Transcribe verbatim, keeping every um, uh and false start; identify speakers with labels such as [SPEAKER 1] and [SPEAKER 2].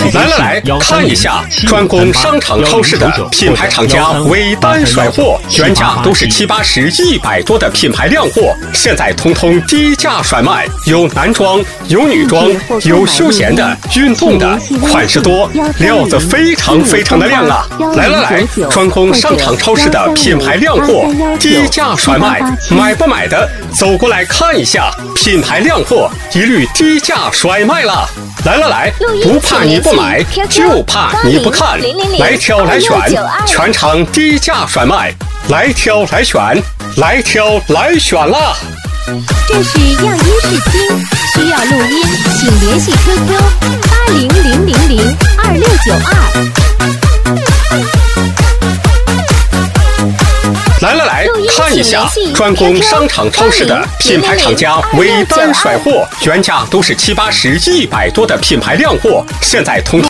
[SPEAKER 1] 来来来，看一下专供商场超市的品牌厂家尾单甩货，原价都是七八十、一百多的品牌靓货，现在通通低价甩卖，有男装，有女装，有休闲的、运动的，款式多，料子非常非常的亮啊！来来来，专供商场超市的品牌靓货，低价甩卖，买不买的走过来看一下，品牌靓货一律低价甩卖了。来来来，不怕你不买，就怕你不看，来挑来选，全场低价甩卖，来挑来选，来挑来选啦！
[SPEAKER 2] 这是样音试听，需要录音，请联系 Q Q 八零零零零二六九二。
[SPEAKER 1] 来来来，看一下专供商场超市的品牌厂家尾单甩货，原价都是七八十、一百多的品牌靓货，现在通通